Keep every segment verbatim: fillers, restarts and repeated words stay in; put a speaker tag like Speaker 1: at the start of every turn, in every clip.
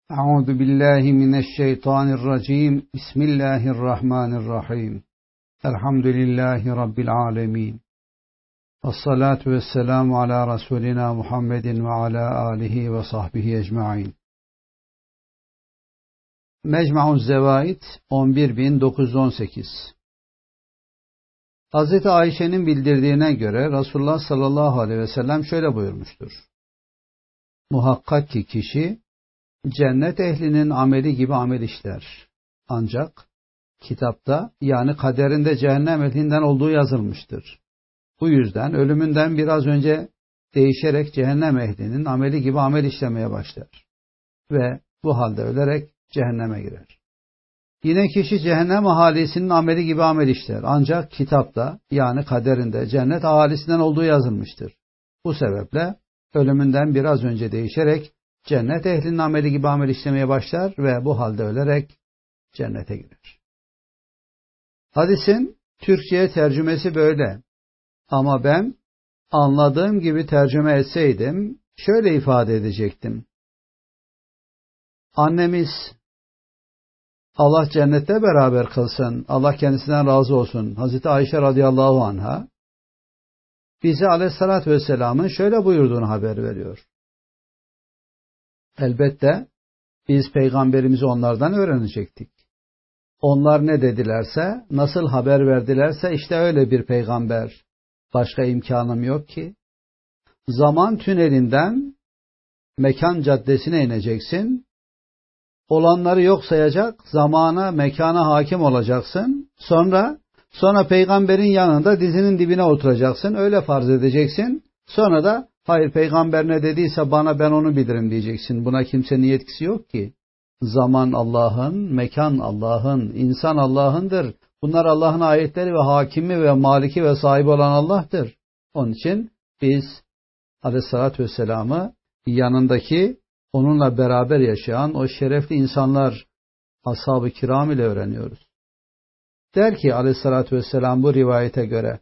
Speaker 1: Euzu billahi mineşşeytanirracim. Bismillahirrahmanirrahim. Elhamdülillahi rabbil alamin. Vessalatu vesselamu ala rasulina Muhammedin ve ala alihi ve sahbihi ecmaîn. Mecmu'uz Zevaid on bir bin dokuz yüz on sekiz. Hazreti Ayşe'nin bildirdiğine göre Resulullah sallallahu aleyhi ve sellem şöyle buyurmuştur: Muhakkak ki kişi cennet ehlinin ameli gibi amel işler. Ancak kitapta, yani kaderinde cehennem ehlinden olduğu yazılmıştır. Bu yüzden ölümünden biraz önce değişerek cehennem ehlinin ameli gibi amel işlemeye başlar. Ve bu halde ölerek cehenneme girer. Yine kişi cehennem ahalisinin ameli gibi amel işler. Ancak kitapta, yani kaderinde cennet ahalisinden olduğu yazılmıştır. Bu sebeple ölümünden biraz önce değişerek cennet ehlinin ameli gibi amel işlemeye başlar ve bu halde ölerek cennete girer. Hadisin Türkçe'ye tercümesi böyle. Ama ben anladığım gibi tercüme etseydim şöyle ifade edecektim. Annemiz, Allah cennette beraber kılsın, Allah kendisinden razı olsun, Hazreti Ayşe radıyallahu anha bize aleyhissalatü vesselamın şöyle buyurduğunu haber veriyor. Elbette biz peygamberimizi onlardan öğrenecektik. Onlar ne dedilerse, nasıl haber verdilerse işte öyle bir peygamber. Başka imkanım yok ki. Zaman tünelinden mekan caddesine ineceksin. Olanları yok sayacak, zamana, mekana hakim olacaksın. Sonra, sonra peygamberin yanında dizinin dibine oturacaksın. Öyle farz edeceksin. Sonra da hayır, peygamber ne dediyse bana, ben onu bilirim diyeceksin. Buna kimsenin yetkisi yok ki. Zaman Allah'ın, mekan Allah'ın, insan Allah'ındır. Bunlar Allah'ın ayetleri ve hakimi ve maliki ve sahibi olan Allah'tır. Onun için biz aleyhissalatü vesselam'ı yanındaki, onunla beraber yaşayan o şerefli insanlar, ashab-ı kiram ile öğreniyoruz. Der ki aleyhissalatü vesselam bu rivayete göre,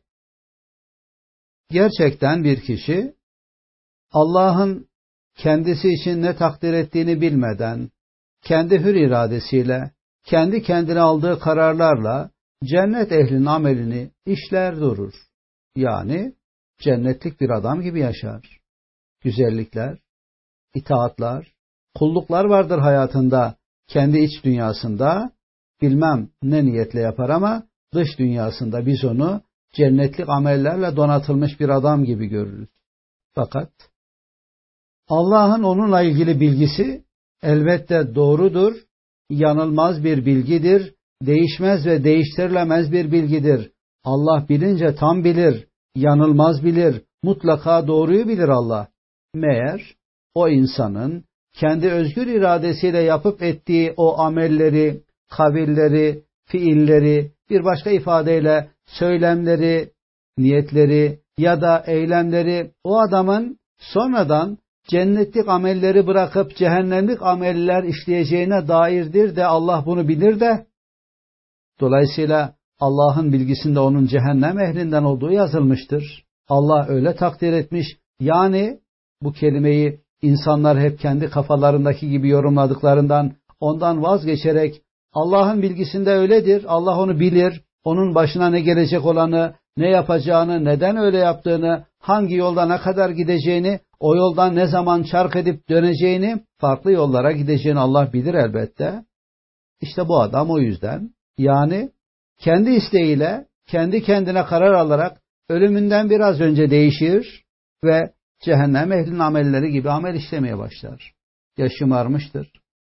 Speaker 1: gerçekten bir kişi Allah'ın kendisi için ne takdir ettiğini bilmeden, kendi hür iradesiyle, kendi kendine aldığı kararlarla cennet ehlinin amelini işler durur. Yani cennetlik bir adam gibi yaşar. Güzellikler, itaatlar, kulluklar vardır hayatında, kendi iç dünyasında, bilmem ne niyetle yapar ama dış dünyasında biz onu cennetlik amellerle donatılmış bir adam gibi görürüz. Fakat Allah'ın onunla ilgili bilgisi elbette doğrudur, yanılmaz bir bilgidir, değişmez ve değiştirilemez bir bilgidir. Allah bilince tam bilir, yanılmaz bilir, mutlaka doğruyu bilir Allah. Meğer o insanın kendi özgür iradesiyle yapıp ettiği o amelleri, kavilleri, fiilleri, bir başka ifadeyle söylemleri, niyetleri ya da eylemleri o adamın sonradan cennetlik amelleri bırakıp cehennemlik ameller işleyeceğine dairdir de Allah bunu bilir de, dolayısıyla Allah'ın bilgisinde onun cehennem ehlinden olduğu yazılmıştır. Allah öyle takdir etmiş. Yani bu kelimeyi insanlar hep kendi kafalarındaki gibi yorumladıklarından, ondan vazgeçerek Allah'ın bilgisinde öyledir, Allah onu bilir, onun başına ne gelecek olanı, ne yapacağını, neden öyle yaptığını, hangi yolda ne kadar gideceğini, o yoldan ne zaman çark edip döneceğini, farklı yollara gideceğini Allah bilir elbette. İşte bu adam o yüzden, yani kendi isteğiyle, kendi kendine karar alarak ölümünden biraz önce değişir ve cehennem ehlinin amelleri gibi amel işlemeye başlar. Ya şımarmıştır,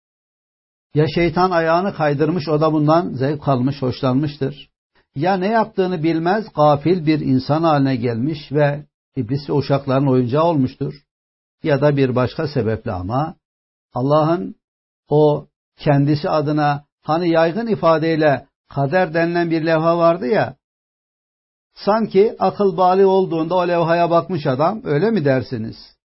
Speaker 1: ya şeytan ayağını kaydırmış, o da bundan zevk almış, hoşlanmıştır. Ya ne yaptığını bilmez, gafil bir insan haline gelmiş ve iblis ve uşakların oyuncağı olmuştur. Ya da bir başka sebeple, ama Allah'ın o kendisi adına hani yaygın ifadeyle kader denilen bir levha vardı ya, sanki akıl bali olduğunda o levhaya bakmış adam, öyle mi dersiniz?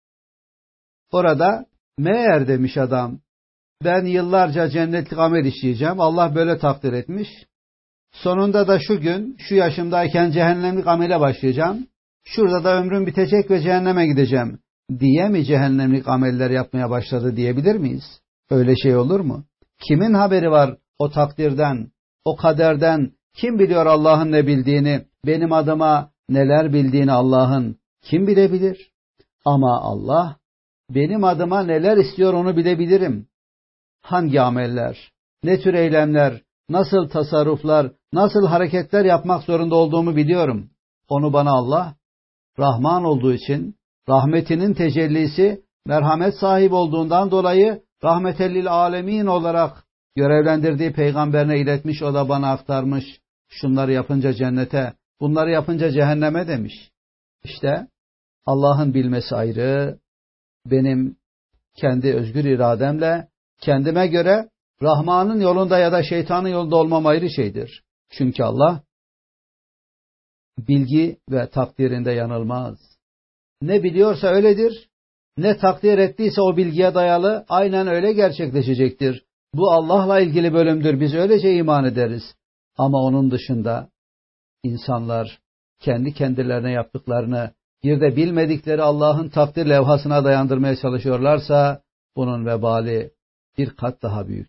Speaker 1: Orada meğer demiş adam, ben yıllarca cennetlik amel işleyeceğim, Allah böyle takdir etmiş. Sonunda da şu gün, şu yaşımdayken cehennemlik amele başlayacağım. Şurada da ömrüm bitecek ve cehenneme gideceğim diye mi cehennemlik ameller yapmaya başladı diyebilir miyiz? Öyle şey olur mu? Kimin haberi var o takdirden, o kaderden? Kim biliyor Allah'ın ne bildiğini, benim adıma neler bildiğini Allah'ın? Kim bilebilir? Ama Allah, benim adıma neler istiyor onu bilebilirim. Hangi ameller, ne tür eylemler, nasıl tasarruflar, nasıl hareketler yapmak zorunda olduğumu biliyorum. Onu bana Allah, Rahman olduğu için, rahmetinin tecellisi, merhamet sahibi olduğundan dolayı rahmetellil alemin olarak görevlendirdiği peygamberine iletmiş, o da bana aktarmış. Şunları yapınca cennete, bunları yapınca cehenneme demiş. İşte Allah'ın bilmesi ayrı, benim kendi özgür irademle, kendime göre Rahman'ın yolunda ya da şeytanın yolunda olmam ayrı şeydir. Çünkü Allah bilgi ve takdirinde yanılmaz. Ne biliyorsa öyledir, ne takdir ettiyse o bilgiye dayalı aynen öyle gerçekleşecektir. Bu Allah'la ilgili bölümdür, biz öylece iman ederiz. Ama onun dışında insanlar kendi kendilerine yaptıklarını bir de bilmedikleri Allah'ın takdir levhasına dayandırmaya çalışıyorlarsa bunun vebali bir kat daha büyük.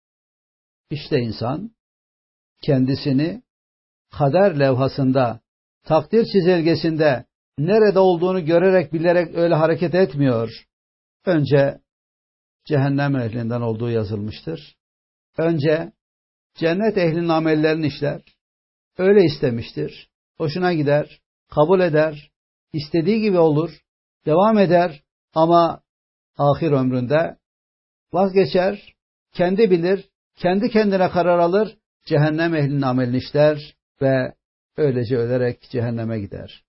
Speaker 1: İşte insan kendisini kader levhasında, takdir çizelgesinde nerede olduğunu görerek bilerek öyle hareket etmiyor. Önce cehennem ehlinden olduğu yazılmıştır. Önce cennet ehlinin amellerini işler. Öyle istemiştir. Hoşuna gider, kabul eder, istediği gibi olur, devam eder ama ahir ömründe vazgeçer, kendi bilir, kendi kendine karar alır, cehennem ehlinin amelini işler ve öylece ölerek cehenneme gider.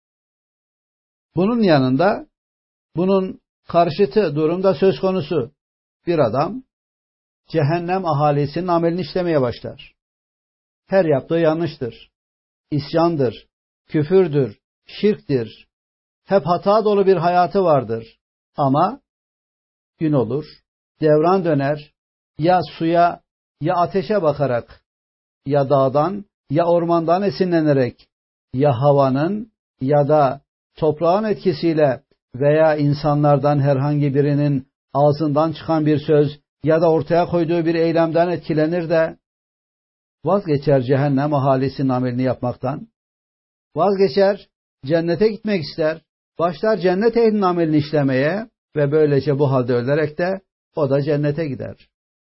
Speaker 1: Bunun yanında, bunun karşıtı durumda söz konusu bir adam, cehennem ahalisinin amelini işlemeye başlar. Her yaptığı yanlıştır, isyandır, küfürdür, şirktir, hep hata dolu bir hayatı vardır. Ama gün olur, devran döner, ya suya ya ateşe bakarak, ya dağdan ya ormandan esinlenerek, ya havanın ya da toprağın etkisiyle veya insanlardan herhangi birinin ağzından çıkan bir söz ya da ortaya koyduğu bir eylemden etkilenir de vazgeçer cehennem ahalisinin amelini yapmaktan, vazgeçer, cennete gitmek ister, başlar cennet ehlinin amelini işlemeye ve böylece bu halde ölerek de o da cennete gider.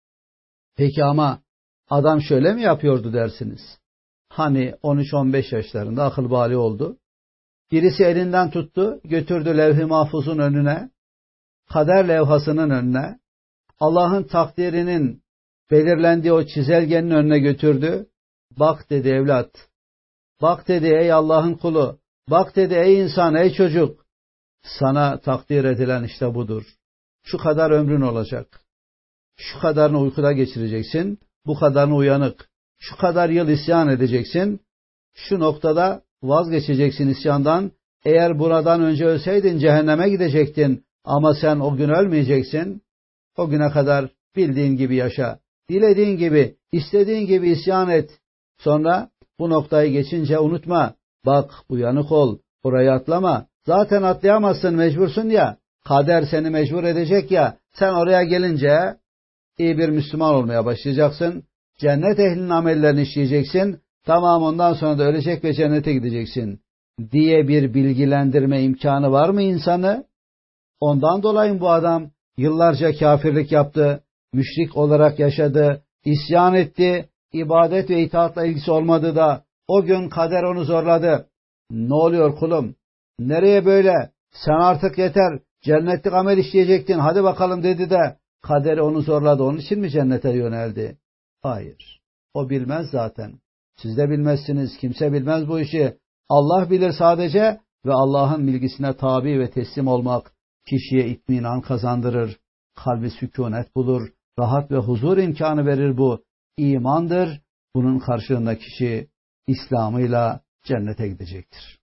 Speaker 1: Peki ama adam şöyle mi yapıyordu dersiniz? Hani on üç on beş yaşlarında akıl bali oldu. Birisi elinden tuttu, götürdü levh-i mahfuzun önüne, kader levhasının önüne, Allah'ın takdirinin belirlendiği o çizelgenin önüne götürdü. Bak dedi evlat, bak dedi ey Allah'ın kulu, bak dedi ey insan, ey çocuk, sana takdir edilen işte budur. Şu kadar ömrün olacak. Şu kadarını uykuda geçireceksin, bu kadarını uyanık. Şu kadar yıl isyan edeceksin, şu noktada vazgeçeceksin isyandan. Eğer buradan önce ölseydin cehenneme gidecektin ama sen o gün ölmeyeceksin. O güne kadar bildiğin gibi yaşa, dilediğin gibi, istediğin gibi isyan et. Sonra bu noktayı geçince unutma, bak uyanık ol, oraya atlama. Zaten atlayamazsın, mecbursun ya, kader seni mecbur edecek ya, sen oraya gelince iyi bir Müslüman olmaya başlayacaksın. Cennet ehlinin amellerini işleyeceksin. Tamam, ondan sonra da ölecek ve cennete gideceksin diye bir bilgilendirme imkanı var mı insanı? Ondan dolayı bu adam yıllarca kafirlik yaptı, müşrik olarak yaşadı, isyan etti, ibadet ve itaatla ilgisi olmadı da o gün kader onu zorladı. Ne oluyor kulum? Nereye böyle? Sen artık yeter, cennetlik amel işleyecektin, hadi bakalım dedi de kaderi onu zorladı. Onun için mi cennete yöneldi? Hayır. O bilmez zaten. Siz de bilmezsiniz. Kimse bilmez bu işi. Allah bilir sadece ve Allah'ın bilgisine tabi ve teslim olmak kişiye itminan kazandırır. Kalbi sükunet bulur. Rahat ve huzur imkanı verir bu. İmandır. Bunun karşılığında kişi İslam'ıyla cennete gidecektir.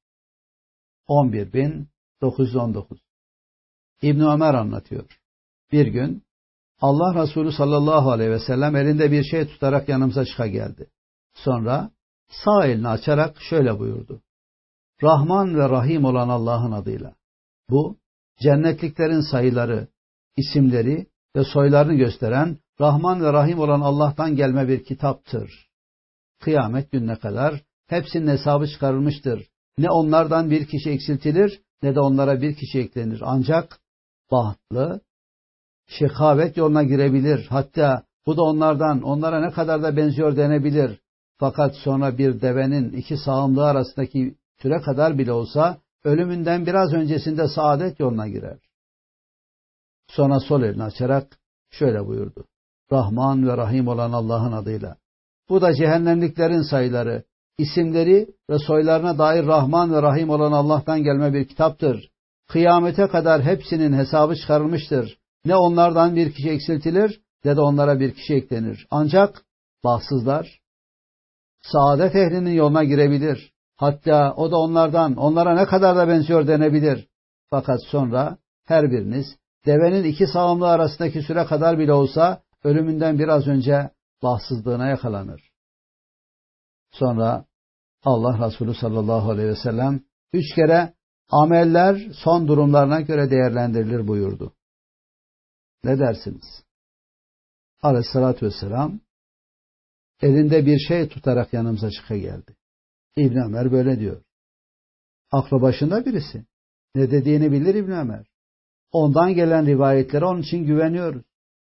Speaker 1: on bir bin dokuz yüz on dokuz İbn Ömer anlatıyor. Bir gün Allah Resulü sallallahu aleyhi ve sellem elinde bir şey tutarak yanımıza çıka geldi. Sonra sağ elini açarak şöyle buyurdu. Rahman ve Rahim olan Allah'ın adıyla. Bu, cennetliklerin sayıları, isimleri ve soylarını gösteren Rahman ve Rahim olan Allah'tan gelme bir kitaptır. Kıyamet gününe kadar hepsinin hesabı çıkarılmıştır. Ne onlardan bir kişi eksiltilir ne de onlara bir kişi eklenir. Ancak bahtlı, şekavet yoluna girebilir. Hatta bu da onlardan, onlara ne kadar da benziyor denebilir. Fakat sonra bir devenin iki sağımlığı arasındaki süre kadar bile olsa ölümünden biraz öncesinde saadet yoluna girer. Sonra sol elini açarak şöyle buyurdu. Rahman ve Rahim olan Allah'ın adıyla. Bu da cehennemliklerin sayıları, isimleri ve soylarına dair Rahman ve Rahim olan Allah'tan gelme bir kitaptır. Kıyamete kadar hepsinin hesabı çıkarılmıştır. Ne onlardan bir kişi eksiltilir ne de onlara bir kişi eklenir. Ancak bahtsızlar saadet ehlinin yoluna girebilir. Hatta o da onlardan, onlara ne kadar da benziyor denebilir. Fakat sonra her biriniz devenin iki sağımlığı arasındaki süre kadar bile olsa ölümünden biraz önce bahtsızlığına yakalanır. Sonra Allah Resulü sallallahu aleyhi ve sellem üç kere ameller son durumlarına göre değerlendirilir buyurdu. Ne dersiniz? Aleyhissalatü vesselam elinde bir şey tutarak yanımıza çıka geldi. İbn Ömer böyle diyor. Aklı başında birisi. Ne dediğini bilir İbn Ömer. Ondan gelen rivayetlere onun için güveniyoruz.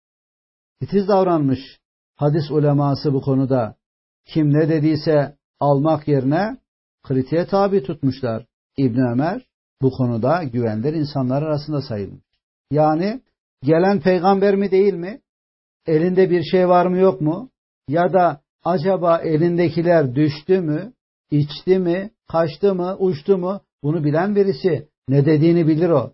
Speaker 1: Titiz davranmış hadis uleması bu konuda. Kim ne dediyse almak yerine kritiğe tabi tutmuşlar. İbn Ömer bu konuda güvenilir insanlar arasında sayılmış. Yani gelen peygamber mi değil mi? Elinde bir şey var mı yok mu? Ya da acaba elindekiler düştü mü? İçti mi? Kaçtı mı? Uçtu mu? Bunu bilen birisi. Ne dediğini bilir o.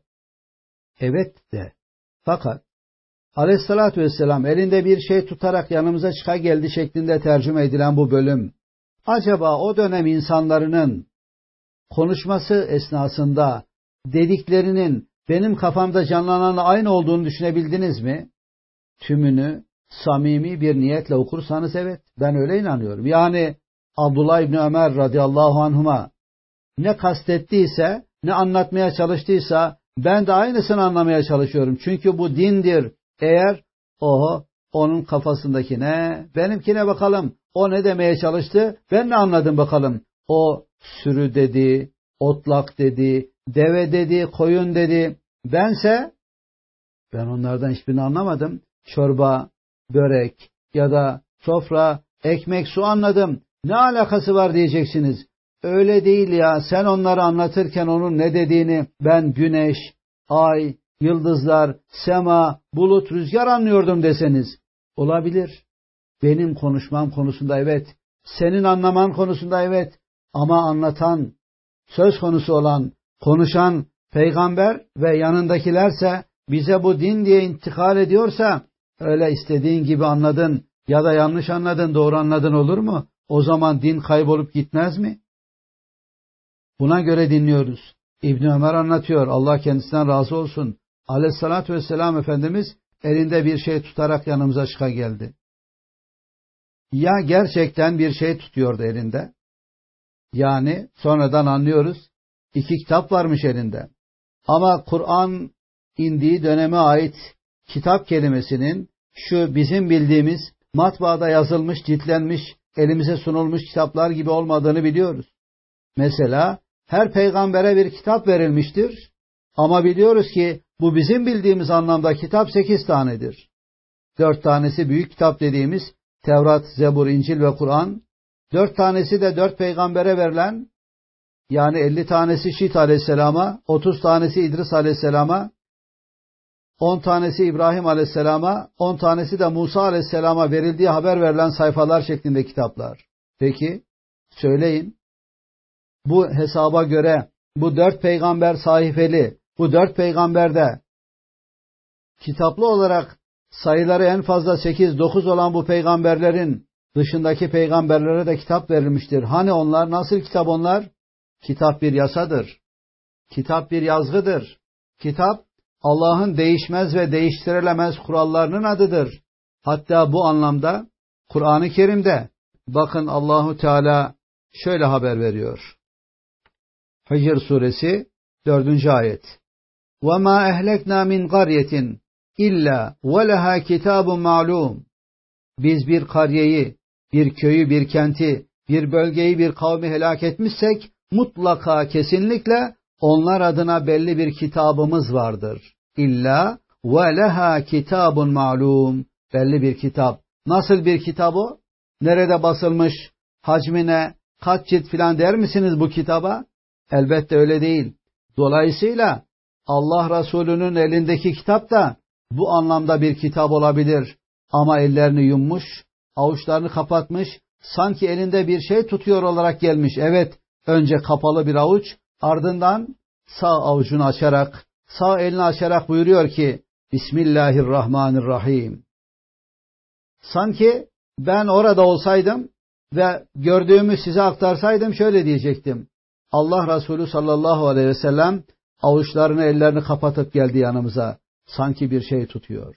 Speaker 1: Evet de. Fakat Aleyhissalatü vesselam elinde bir şey tutarak yanımıza çıka geldi şeklinde tercüme edilen bu bölüm. Acaba o dönem insanların konuşması esnasında dediklerinin benim kafamda canlananla aynı olduğunu düşünebildiniz mi? Tümünü samimi bir niyetle okursanız evet, ben öyle inanıyorum. Yani Abdullah İbni Ömer radıyallahu anhuma ne kastettiyse, ne anlatmaya çalıştıysa ben de aynısını anlamaya çalışıyorum. Çünkü bu dindir. Eğer oho onun kafasındaki ne, benimkine bakalım. O ne demeye çalıştı, ben ne anladım bakalım. O sürü dedi, otlak dedi, deve dedi, koyun dedi. Bense ben onlardan hiçbirini anlamadım. Çorba, börek ya da sofra, ekmek, su anladım. Ne alakası var diyeceksiniz. Öyle değil ya. Sen onları anlatırken onun ne dediğini ben güneş, ay, yıldızlar, sema, bulut, rüzgar anlıyordum deseniz. Olabilir. Benim konuşmam konusunda evet. Senin anlaman konusunda evet. Ama anlatan, söz konusu olan, konuşan peygamber ve yanındakilerse bize bu din diye intikal ediyorsa öyle istediğin gibi anladın ya da yanlış anladın, doğru anladın olur mu? O zaman din kaybolup gitmez mi? Buna göre dinliyoruz. İbn Ömer anlatıyor. Allah kendisinden razı olsun. Aleyhissalatü vesselam Efendimiz elinde bir şey tutarak yanımıza çıka geldi. Ya gerçekten bir şey tutuyordu elinde. Yani sonradan anlıyoruz. İki kitap varmış elinde. Ama Kur'an indiği döneme ait kitap kelimesinin şu bizim bildiğimiz matbaada yazılmış, ciltlenmiş, elimize sunulmuş kitaplar gibi olmadığını biliyoruz. Mesela her peygambere bir kitap verilmiştir. Ama biliyoruz ki bu bizim bildiğimiz anlamda kitap sekiz tanedir. Dört tanesi büyük kitap dediğimiz Tevrat, Zebur, İncil ve Kur'an. Dört tanesi de dört peygambere verilen, yani elli tanesi Şit aleyhisselama, otuz tanesi İdris aleyhisselama, on tanesi İbrahim aleyhisselama, on tanesi de Musa aleyhisselama verildiği haber verilen sayfalar şeklinde kitaplar. Peki, söyleyin, bu hesaba göre bu dört peygamber sahifeli, bu dört peygamberde kitaplı olarak sayıları en fazla sekiz dokuz olan bu peygamberlerin dışındaki peygamberlere de kitap verilmiştir. Hani onlar? Nasıl kitap onlar? Kitap bir yasadır. Kitap bir yazgıdır. Kitap Allah'ın değişmez ve değiştirilemez kurallarının adıdır. Hatta bu anlamda Kur'an-ı Kerim'de bakın Allahu Teala şöyle haber veriyor. Hicr suresi dördüncü ayet. وَمَا اَهْلَكْنَا مِنْ قَرْيَةٍ İlla ve leha kitabun ma'lum. Biz bir kariyeyi, bir köyü, bir kenti, bir bölgeyi, bir kavmi helak etmişsek mutlaka kesinlikle onlar adına belli bir kitabımız vardır. İlla ve leha kitabun ma'lum. Belli bir kitap. Nasıl bir kitap o? Nerede basılmış? Hacmine, kaç cilt filan der misiniz bu kitaba? Elbette öyle değil. Dolayısıyla Allah Resulü'nün elindeki kitap da bu anlamda bir kitap olabilir. Ama ellerini yummuş, avuçlarını kapatmış, sanki elinde bir şey tutuyor olarak gelmiş. Evet, önce kapalı bir avuç, ardından sağ avucunu açarak, sağ elini açarak buyuruyor ki, Bismillahirrahmanirrahim. Sanki ben orada olsaydım ve gördüğümü size aktarsaydım şöyle diyecektim. Allah Resulü sallallahu aleyhi ve sellem avuçlarını, ellerini kapatıp geldi yanımıza. Sanki bir şey tutuyor.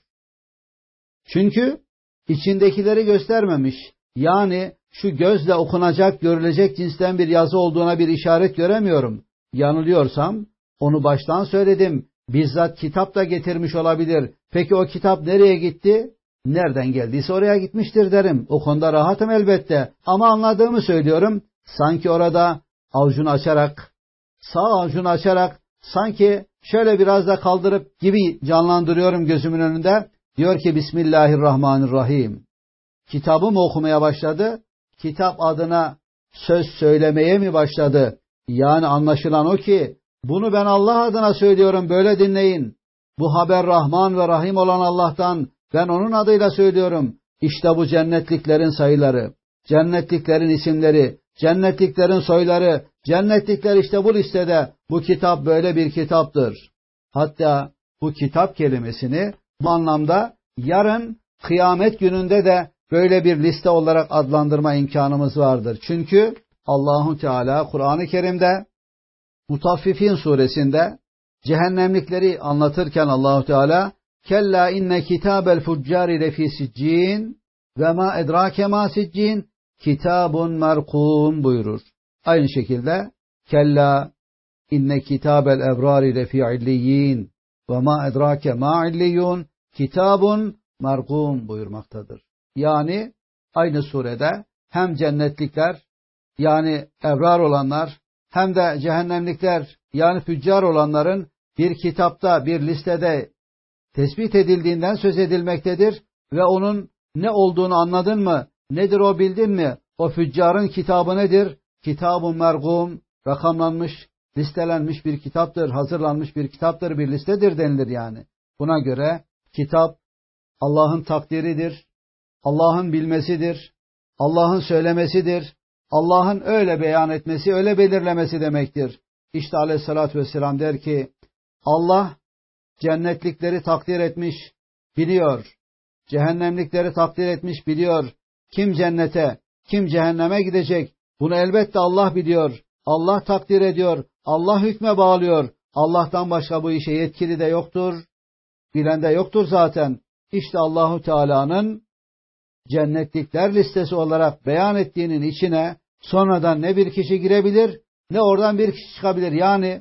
Speaker 1: Çünkü içindekileri göstermemiş. Yani şu gözle okunacak, görülecek cinsten bir yazı olduğuna bir işaret göremiyorum. Yanılıyorsam onu baştan söyledim. Bizzat kitap da getirmiş olabilir. Peki o kitap nereye gitti? Nereden geldiyse oraya gitmiştir derim. O konuda rahatım elbette. Ama anladığımı söylüyorum. Sanki orada avucunu açarak, sağ avucunu açarak, sanki şöyle biraz da kaldırıp gibi canlandırıyorum gözümün önünde. Diyor ki Bismillahirrahmanirrahim. Kitabı mı okumaya başladı? Kitap adına söz söylemeye mi başladı? Yani anlaşılan o ki bunu ben Allah adına söylüyorum, böyle dinleyin. Bu haber Rahman ve Rahim olan Allah'tan, ben onun adıyla söylüyorum. İşte bu cennetliklerin sayıları, cennetliklerin isimleri, cennetliklerin soyları, cennetlikler işte bu listede. Bu kitap böyle bir kitaptır. Hatta bu kitap kelimesini bu anlamda yarın kıyamet gününde de böyle bir liste olarak adlandırma imkanımız vardır. Çünkü Allahu Teala Kur'an-ı Kerim'de Mutaffifin suresinde cehennemlikleri anlatırken Allahu Teala kella inne kitabel fuccari lefi siccin ve ma edrake ma siccin kitabun merkum buyurur. Aynı şekilde kella inne kitabel ebrari lefi illiyin ve ma edrake ma illiyun kitabun merkum buyurmaktadır. Yani aynı surede hem cennetlikler yani ebrar olanlar hem de cehennemlikler yani füccar olanların bir kitapta, bir listede tespit edildiğinden söz edilmektedir ve onun ne olduğunu anladın mı? Nedir o, bildin mi? O füccarın kitabı nedir? Kitab-ı mergum, rakamlanmış, listelenmiş bir kitaptır, hazırlanmış bir kitaptır, bir listedir denilir yani. Buna göre kitap Allah'ın takdiridir, Allah'ın bilmesidir, Allah'ın söylemesidir, Allah'ın öyle beyan etmesi, öyle belirlemesi demektir. İşte aleyhissalatü vesselam der ki, Allah cennetlikleri takdir etmiş, biliyor. Cehennemlikleri takdir etmiş, biliyor. Kim cennete, kim cehenneme gidecek, bunu elbette Allah biliyor. Allah takdir ediyor, Allah hükme bağlıyor. Allah'tan başka bu işe yetkili de yoktur, bilen de yoktur zaten. İşte Allahu Teala'nın cennetlikler listesi olarak beyan ettiğinin içine sonradan ne bir kişi girebilir, ne oradan bir kişi çıkabilir. Yani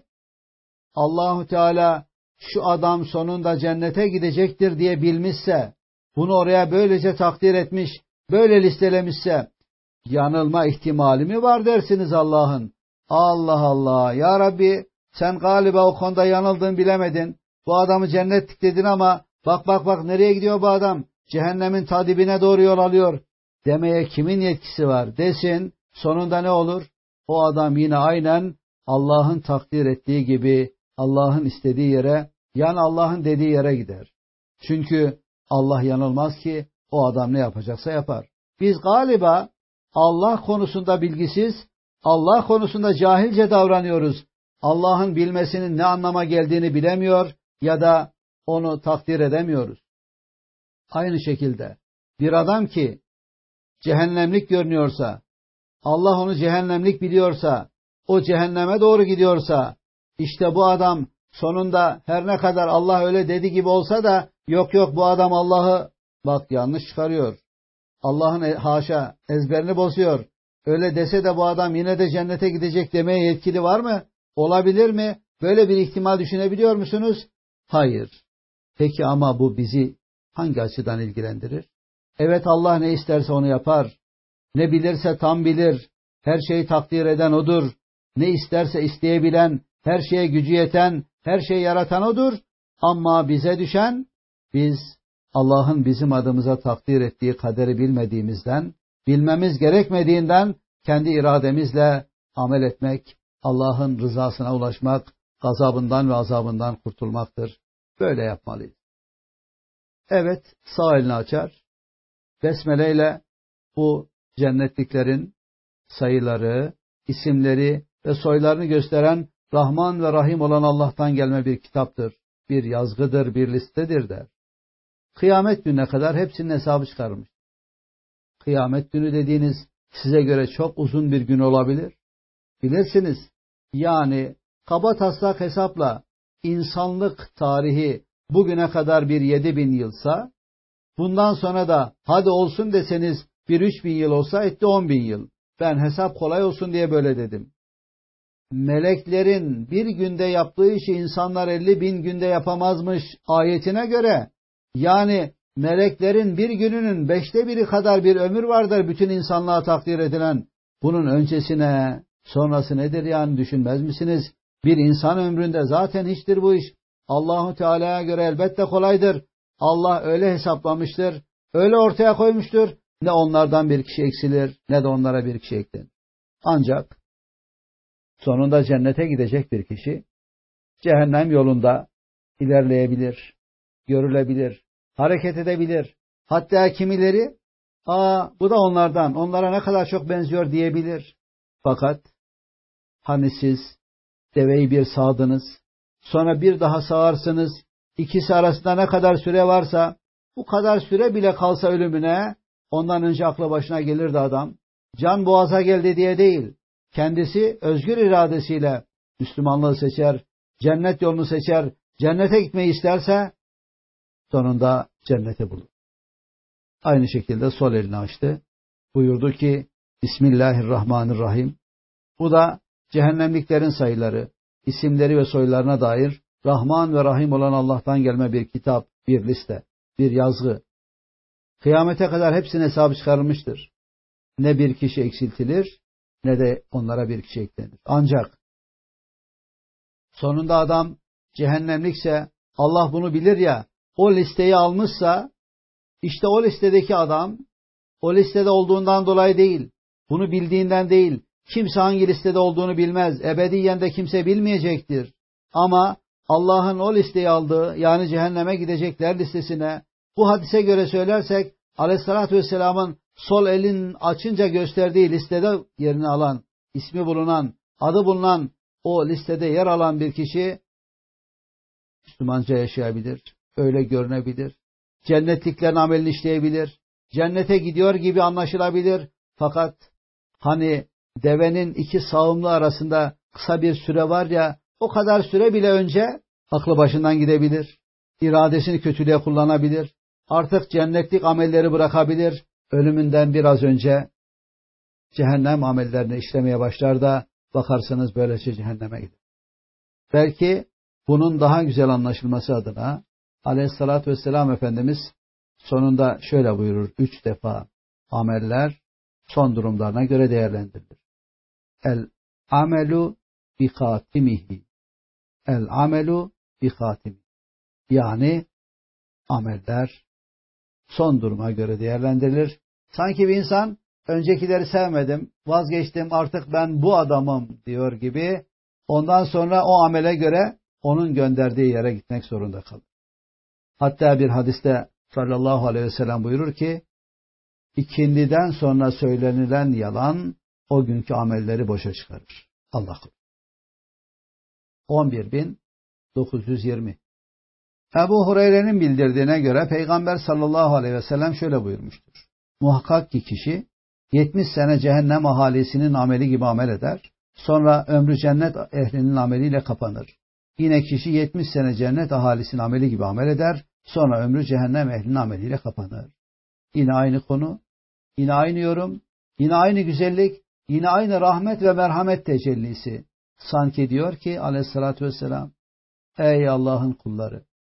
Speaker 1: Allahu Teala şu adam sonunda cennete gidecektir diye bilmişse, bunu oraya böylece takdir etmiş, böyle listelemişse, yanılma ihtimali mi var dersiniz Allah'ın? Allah Allah, ya Rabbi sen galiba o konuda yanıldın, bilemedin. Bu adamı cennetlik dedin ama bak bak bak nereye gidiyor bu adam? Cehennemin ta dibine doğru yol alıyor demeye kimin yetkisi var desin, sonunda ne olur? O adam yine aynen Allah'ın takdir ettiği gibi Allah'ın istediği yere, yani Allah'ın dediği yere gider. Çünkü Allah yanılmaz ki, o adam ne yapacaksa yapar. Biz galiba Allah konusunda bilgisiz, Allah konusunda cahilce davranıyoruz. Allah'ın bilmesinin ne anlama geldiğini bilemiyor ya da onu takdir edemiyoruz. Aynı şekilde bir adam ki cehennemlik görünüyorsa, Allah onu cehennemlik biliyorsa, o cehenneme doğru gidiyorsa, işte bu adam sonunda her ne kadar Allah öyle dedi gibi olsa da yok yok bu adam Allah'ı bak yanlış çıkarıyor. Allah'ın haşa ezberini bozuyor. Öyle dese de bu adam yine de cennete gidecek demeye yetkili var mı? Olabilir mi? Böyle bir ihtimal düşünebiliyor musunuz? Hayır. Peki ama bu bizi hangi açıdan ilgilendirir? Evet, Allah ne isterse onu yapar. Ne bilirse tam bilir. Her şeyi takdir eden O'dur. Ne isterse isteyebilen, her şeye gücü yeten, her şeyi yaratan O'dur. Ama bize düşen, biz Allah'ın bizim adımıza takdir ettiği kaderi bilmediğimizden, bilmemiz gerekmediğinden kendi irademizle amel etmek, Allah'ın rızasına ulaşmak, gazabından ve azabından kurtulmaktır. Böyle yapmalıyız. Evet, sağ elini açar. Besmele ile bu cennetliklerin sayıları, isimleri ve soylarını gösteren Rahman ve Rahim olan Allah'tan gelme bir kitaptır. Bir yazgıdır, bir listedir der. Kıyamet gününe kadar hepsinin hesabı çıkarılmış. Kıyamet günü dediğiniz size göre çok uzun bir gün olabilir. Bilirsiniz, yani kaba taslak hesapla insanlık tarihi bugüne kadar bir yedi bin yılsa, bundan sonra da hadi olsun deseniz bir üç bin yıl olsa etti on bin yıl. Ben hesap kolay olsun diye böyle dedim. Meleklerin bir günde yaptığı işi insanlar elli bin günde yapamazmış ayetine göre, yani meleklerin bir gününün beşte biri kadar bir ömür vardır bütün insanlığa takdir edilen. Bunun öncesine, sonrası nedir yani, düşünmez misiniz? Bir insan ömründe zaten hiçtir bu iş. Allahu Teala'ya göre elbette kolaydır. Allah öyle hesaplamıştır, öyle ortaya koymuştur. Ne onlardan bir kişi eksilir, ne de onlara bir kişi eklenir. Ancak sonunda cennete gidecek bir kişi, cehennem yolunda ilerleyebilir, görülebilir, hareket edebilir. Hatta kimileri, aa bu da onlardan, onlara ne kadar çok benziyor diyebilir. Fakat hani siz deveyi bir sağdınız, sonra bir daha sağarsınız, ikisi arasında ne kadar süre varsa, bu kadar süre bile kalsa ölümüne, ondan önce aklı başına gelirdi adam. Can boğaza geldi diye değil, kendisi özgür iradesiyle Müslümanlığı seçer, cennet yolunu seçer, cennete gitmeyi isterse, sonunda cenneti bulur. Aynı şekilde sol elini açtı. Buyurdu ki, Bismillahirrahmanirrahim. Bu da cehennemliklerin sayıları, isimleri ve soylarına dair Rahman ve Rahim olan Allah'tan gelme bir kitap, bir liste, bir yazgı. Kıyamete kadar hepsinin hesabı çıkarılmıştır. Ne bir kişi eksiltilir, ne de onlara bir kişi eklenir. Ancak sonunda adam cehennemlikse, Allah bunu bilir ya, o listeyi almışsa, işte o listedeki adam, o listede olduğundan dolayı değil, bunu bildiğinden değil, kimse hangi listede olduğunu bilmez, ebediyen de kimse bilmeyecektir. Ama Allah'ın o listeyi aldığı, yani cehenneme gidecekler listesine, bu hadise göre söylersek, Aleyhisselatü Vesselam'ın sol elin açınca gösterdiği listede yerini alan, ismi bulunan, adı bulunan, o listede yer alan bir kişi, Müslümanca yaşayabilir, öyle görünebilir, cennetliklerin amelini işleyebilir, cennete gidiyor gibi anlaşılabilir. Fakat hani devenin iki sağımlı arasında kısa bir süre var ya, o kadar süre bile önce aklı başından gidebilir, iradesini kötülüğe kullanabilir, artık cennetlik amelleri bırakabilir, ölümünden biraz önce cehennem amellerini işlemeye başlar da bakarsınız böylece cehenneme gider. Belki bunun daha güzel anlaşılması adına Aleyhisselatü Vesselam Efendimiz sonunda şöyle buyurur: üç defa ameller son durumlarına göre değerlendirilir. El amelu bi hatimihi. El amelu bi hatimihi. Yani ameller son duruma göre değerlendirilir. Sanki bir insan öncekileri sevmedim, vazgeçtim, artık ben bu adamım diyor gibi, ondan sonra o amele göre onun gönderdiği yere gitmek zorunda kalır. Hatta bir hadiste sallallahu aleyhi ve sellem buyurur ki, ikindiden sonra söylenilen yalan o günkü amelleri boşa çıkarır. Allah korusun. on bir bin dokuz yüz yirmi. Ebu Hureyre'nin bildirdiğine göre Peygamber sallallahu aleyhi ve sellem şöyle buyurmuştur: muhakkak ki kişi yetmiş sene cehennem ahalisinin ameli gibi amel eder, sonra ömrü cennet ehlinin ameliyle kapanır. Yine kişi yetmiş sene cennet ahalisinin ameli gibi amel eder, sonra ömrü cehennem ehlinin ameliyle kapanır. Yine aynı konu, yine aynı yorum, yine aynı güzellik, yine aynı rahmet ve merhamet tecellisi. Sanki diyor ki Aleyhisselatü Vesselam, ey Allah'ın kulları,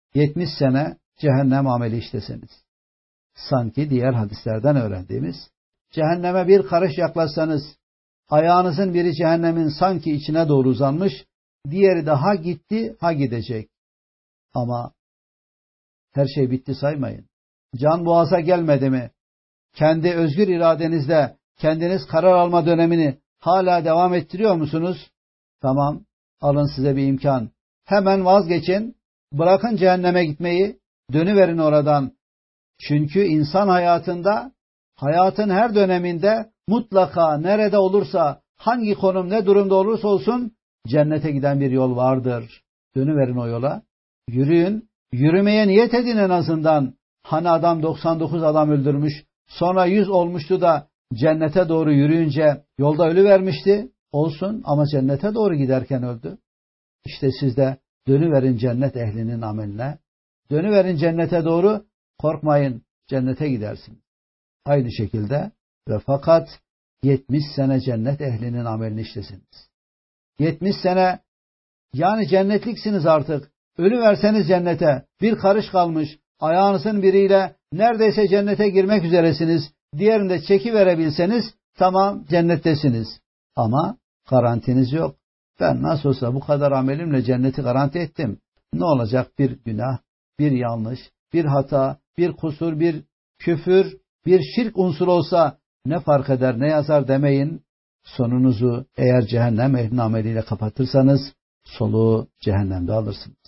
Speaker 1: yetmiş sene cehennem ameli işleseniz. Sanki diğer hadislerden öğrendiğimiz, cehenneme bir karış yaklaşsanız, ayağınızın biri cehennemin sanki içine doğru uzanmış, diğeri de ha gitti, ha gidecek. Ama her şey bitti saymayın. Can boğaza gelmedi mi? Kendi özgür iradenizle kendiniz karar alma dönemini hala devam ettiriyor musunuz? Tamam, alın size bir imkan. Hemen vazgeçin, bırakın cehenneme gitmeyi, dönüverin oradan. Çünkü insan hayatında, hayatın her döneminde mutlaka nerede olursa, hangi konum ne durumda olursa olsun cennete giden bir yol vardır. Dönüverin o yola, yürüyün, yürümeye niyet edin en azından. Hani adam doksan dokuz adam öldürmüş, sonra yüz olmuştu da cennete doğru yürüyünce yolda ölüvermişti. Olsun ama cennete doğru giderken öldü. İşte siz de dönüverin cennet ehlinin ameline. Dönüverin cennete doğru, korkmayın, cennete gidersiniz. Aynı şekilde ve fakat yetmiş sene cennet ehlinin amelini işlesiniz. yetmiş sene yani cennetliksiniz artık. Ölüverseniz cennete bir karış kalmış. Ayağınızın biriyle neredeyse cennete girmek üzeresiniz. Diğerini de çekiverebilseniz tamam cennettesiniz. Ama garantiniz yok. Ben nasıl olsa bu kadar amelimle cenneti garanti ettim. Ne olacak bir günah, bir yanlış, bir hata, bir kusur, bir küfür, bir şirk unsuru olsa ne fark eder, ne yazar demeyin. Sonunuzu eğer cehennem ehlinin ameliyle kapatırsanız soluğu cehennemde alırsınız.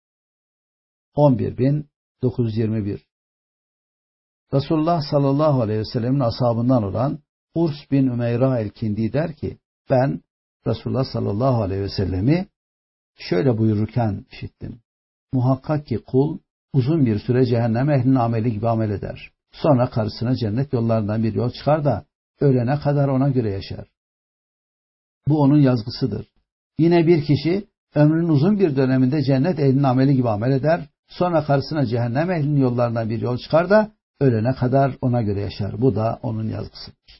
Speaker 1: on bir bin dokuz yüz yirmi bir Resulullah sallallahu aleyhi ve sellemin ashabından olan Urs bin Ümeyra el-Kindi der ki, ben Resulullah sallallahu aleyhi ve sellemi şöyle buyururken işittim. Muhakkak ki kul uzun bir süre cehennem ehlinin ameli gibi amel eder. Sonra karşısına cennet yollarından bir yol çıkar da ölene kadar ona göre yaşar. Bu onun yazgısıdır. Yine bir kişi ömrünün uzun bir döneminde cennet ehlinin ameli gibi amel eder. Sonra karşısına cehennem ehlinin yollarından bir yol çıkar da ölene kadar ona göre yaşar. Bu da onun yazgısıdır.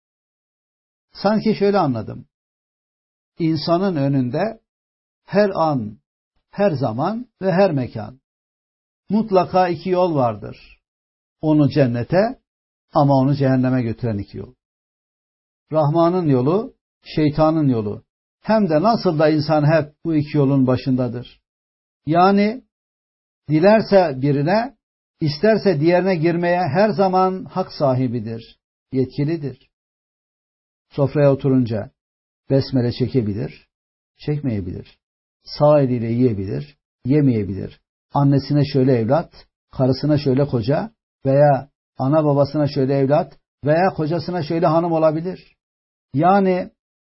Speaker 1: Sanki şöyle anladım. İnsanın önünde her an, her zaman ve her mekan mutlaka iki yol vardır. Onu cennete ama onu cehenneme götüren iki yol. Rahman'ın yolu, şeytanın yolu. Hem de nasıl da insan hep bu iki yolun başındadır. Yani dilerse birine, isterse diğerine girmeye her zaman hak sahibidir, yetkilidir. Sofraya oturunca besmele çekebilir, çekmeyebilir. Sağ eliyle yiyebilir, yemeyebilir. Annesine şöyle evlat, karısına şöyle koca veya ana babasına şöyle evlat veya kocasına şöyle hanım olabilir. Yani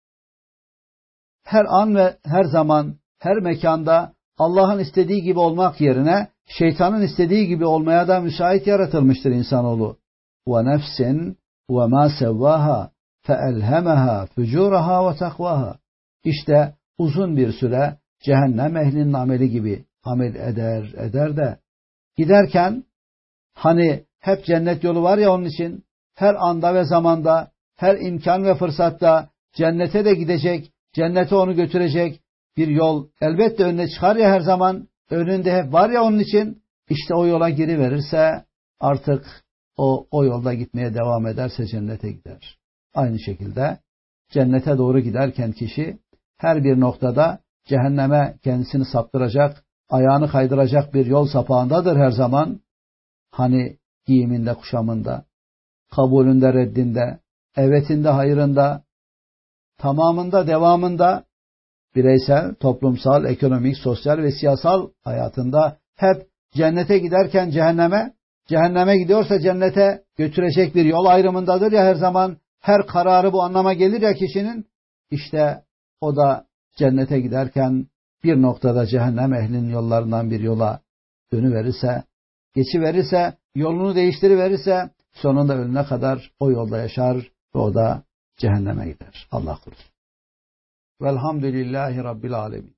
Speaker 1: her an ve her zaman, her mekanda Allah'ın istediği gibi olmak yerine şeytanın istediği gibi olmaya da müsait yaratılmıştır insanoğlu. وَنَفْسٍ وَمَا سَوَّاهَا فَأَلْهَمَهَا فُجُورَهَا وَتَقْوَاهَا İşte uzun bir süre cehennem ehlinin ameli gibi amel eder, eder de giderken hani hep cennet yolu var ya onun için her anda ve zamanda, her imkan ve fırsatta cennete de gidecek, cennete onu götürecek bir yol elbette önüne çıkar ya her zaman, önünde hep var ya onun için, işte o yola giriverirse artık o, o yolda gitmeye devam ederse cennete gider. Aynı şekilde cennete doğru giderken kişi her bir noktada cehenneme kendisini saptıracak, ayağını kaydıracak bir yol sapağındadır her zaman. Hani giyiminde, kuşamında, kabulünde, reddinde, evetinde, hayırında, tamamında, devamında, bireysel, toplumsal, ekonomik, sosyal ve siyasal hayatında hep cennete giderken cehenneme, cehenneme gidiyorsa cennete götürecek bir yol ayrımındadır ya her zaman. Her kararı bu anlama gelir ya kişinin. İşte o da cennete giderken bir noktada cehennem ehlinin yollarından bir yola dönüverirse, geçiverirse, yolunu değiştiriverirse sonunda ölüne kadar o yolda yaşar ve o da cehenneme gider. Allah korusun. Velhamdülillahi Rabbil Alemin.